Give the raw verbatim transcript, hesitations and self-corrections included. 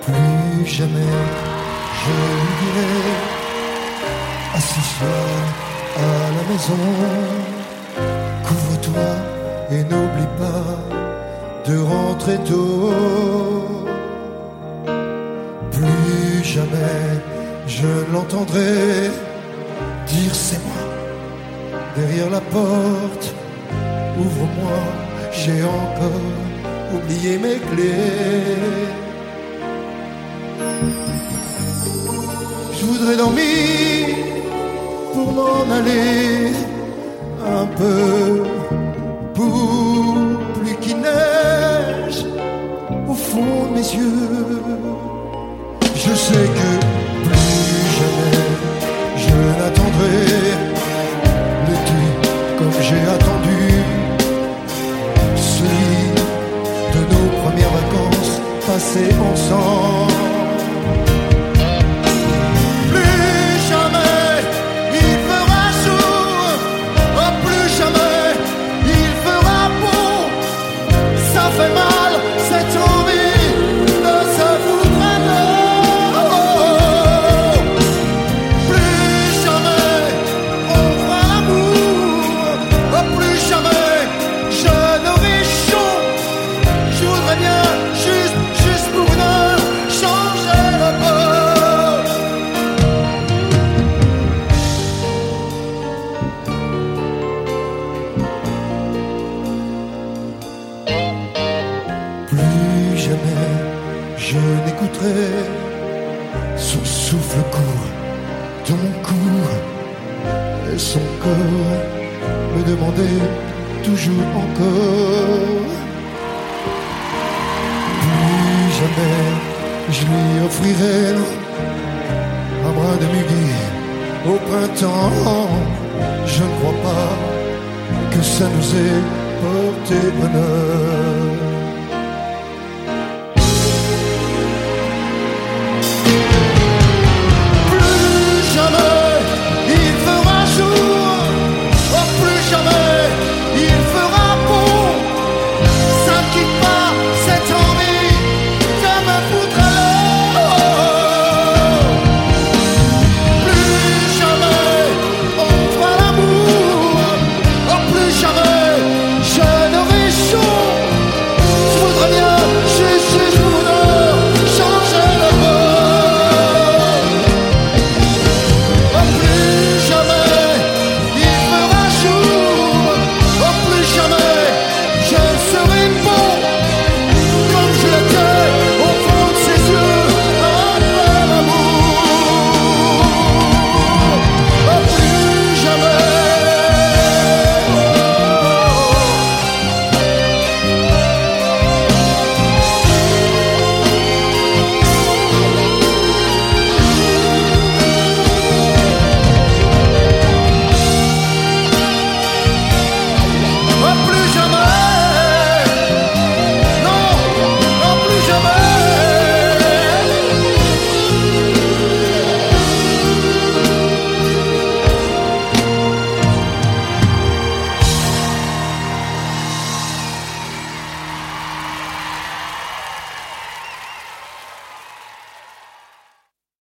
Plus jamais je lui dirai, assis-toi à la maison, couvre-toi et n'oublie pas de rentrer tôt. Plus jamais je l'entendrai dire c'est moi derrière la porte. Ouvre-moi, j'ai encore oublié mes clés. Je voudrais dormir pour m'en aller un peu, pour plus qu'il neige au fond de mes yeux. Je sais que plus jamais je n'attendrai l'été comme j'ai attendu celui de nos premières vacances passées ensemble. Ça fait mal, cette envie de se foutre à l'eau. Plus jamais on fera l'amour, plus jamais je n'aurai chaud. Je voudrais bien juste, juste pour une heure changer le Plus jamais je n'écouterai son souffle court de mon cou et son corps me demander toujours encore. Plus jamais je lui offrirai un brin de muguet au printemps. Je ne crois pas que ça nous ait porté bonheur.